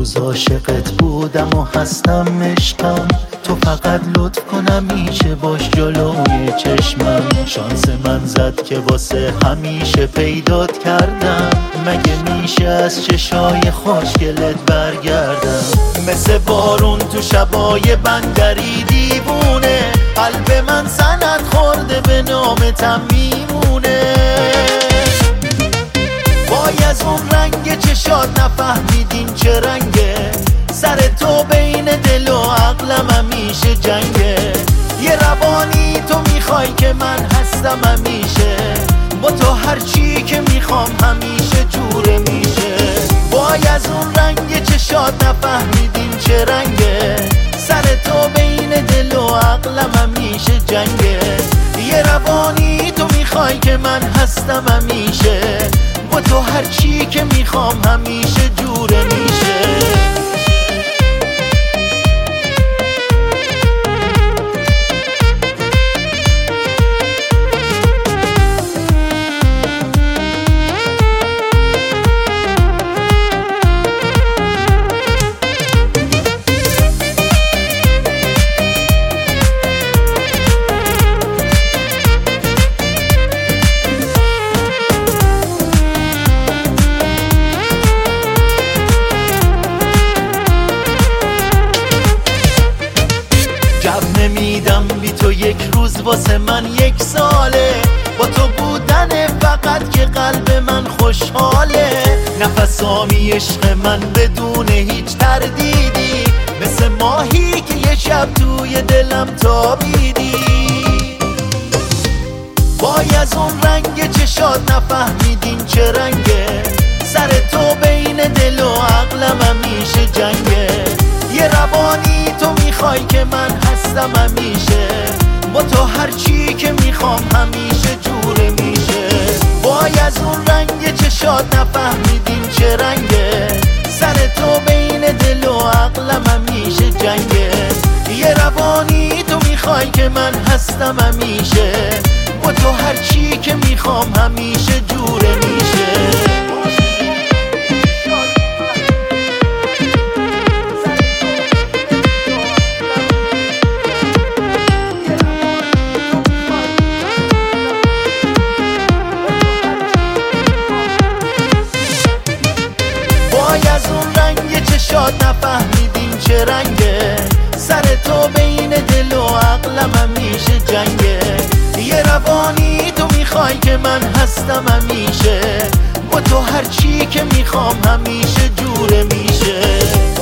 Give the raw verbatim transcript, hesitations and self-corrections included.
روز عاشقت بودم و هستم عشقم، تو فقط لطف کنم میشه باش جلوی چشمم. شانس من زد که واسه همیشه پیدات کردم، مگه میشه از چشای خوشگلت برگردم؟ مثل بارون تو شبای بندری دیوونه، قلب من سند خورده به نامتم میمونه. وای از اون رنگ چشات نفهمیدین چه رنگه، سر تو بین دل و عقلم همیشه جنگه. یه روانی تو میخوای که من هستم همیشه، با تو هر چی که میخوام همیشه جوره میشه. وای از اون رنگ چشات نفهمیدین چه رنگه، سر تو بین دل و عقلم همیشه جنگه. یه روانی تو میخوای که من هستم همیشه، با تو هر چی که میخوام همیشه جوره میشه. جب نمیدم بی تو یک روز واسه من یک ساله، با تو بودن فقط که قلب من خوشحاله. نفسامی عشق من بدون هیچ تردیدی، مثل ماهی که یه شب توی دلم تابیدی. وای از اون رنگ چشات نفهمیدین چه رنگه، سر تو بین دل و عقلم همیشه جنگه. یه روانی تو میخوای که من هستم همیشه، با تو هر چی که میخوام همیشه جوره میشه. وای از اون رنگ چشات نفهمیدین چه رنگه، سر تو بین دل و عقلم همیشه جنگه. یه روانی تو میخوای که من هستم همیشه، با تو هر چی که میخوام همیشه جوره میشه. وای از اون رنگ چشات نفهمیدین چه رنگه، سر تو بین دل و عقلم همیشه جنگه. یه روانی تو میخوای که من هستم همیشه، با تو هر چی که میخوام همیشه جوره میشه.